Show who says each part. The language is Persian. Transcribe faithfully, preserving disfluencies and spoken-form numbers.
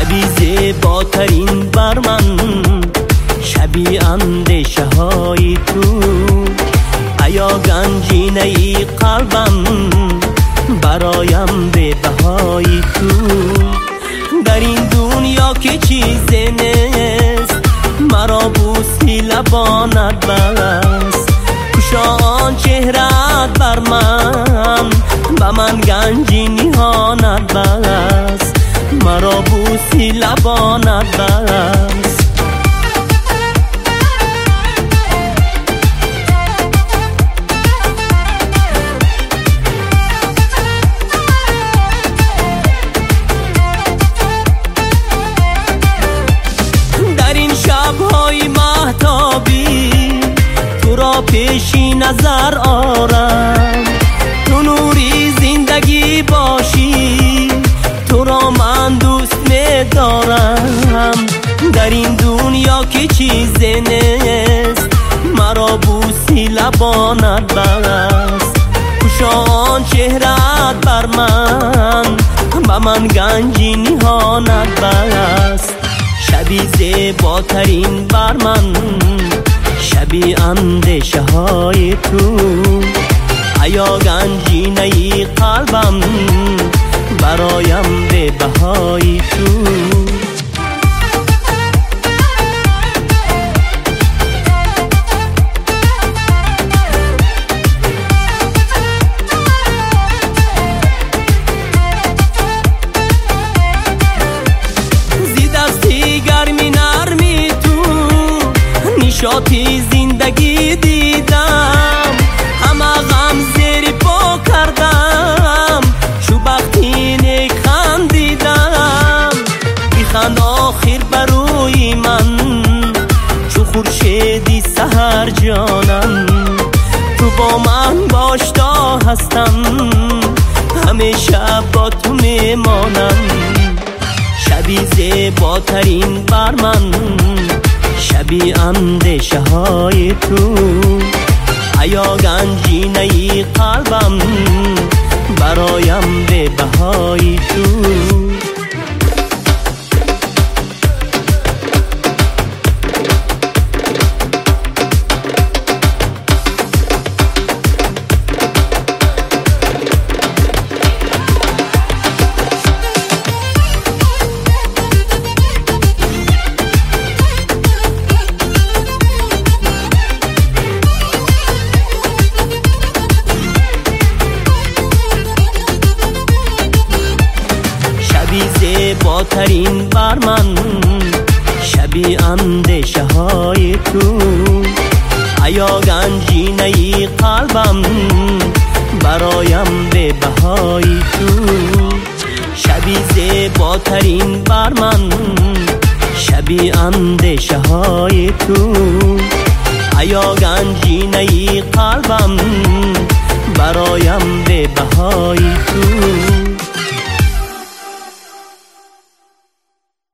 Speaker 1: شبی زیباترین بر من، شبی اندیشه های تو. ایا گنجینه ای قلبم، برایم به بهای تو. در این دنیا که چیزی نیست، مرا بوسی لبانت بس. کشا آن چهرت بر من، به من گنجینی هانت بس. مرا بوسی لبانت بس. در این شب‌های مهتابی تو را پیشی نظر آرم. تو نوری زندگی باشی، تو را من دوست می دارم. در این دنیا که چیزی نیست، مرا بوسی لبانت بس. کشا آن چهرت بر من، به من گنجینی هانت بس. شبی زیباترین بر من، شبی اندیشه های تو. ایا گنجینه ای قلبم، برایم به بهای تو. نشاطی زندگی دیدم، همه غم زیر پا کردم. شو بختی نیک خندیدم، بخند آخر بروی من. چو خورشیدی سحر جانم، تو با من باش تا هستم. همیشه با تو میمانم. شبی زیباترین بر من، شبی اندیشه های تو. ایا گنجینه ای قلبم، برایم به بهای تو. زیباترین بر من، شبی اندیشه های تو. ایا گنجینه ای قلبم، برایم به بهای تو. شبی زیباترین بر من، شبی اندیشه های تو. ایا گنجینه ای قلبم، برایم به بهای تو.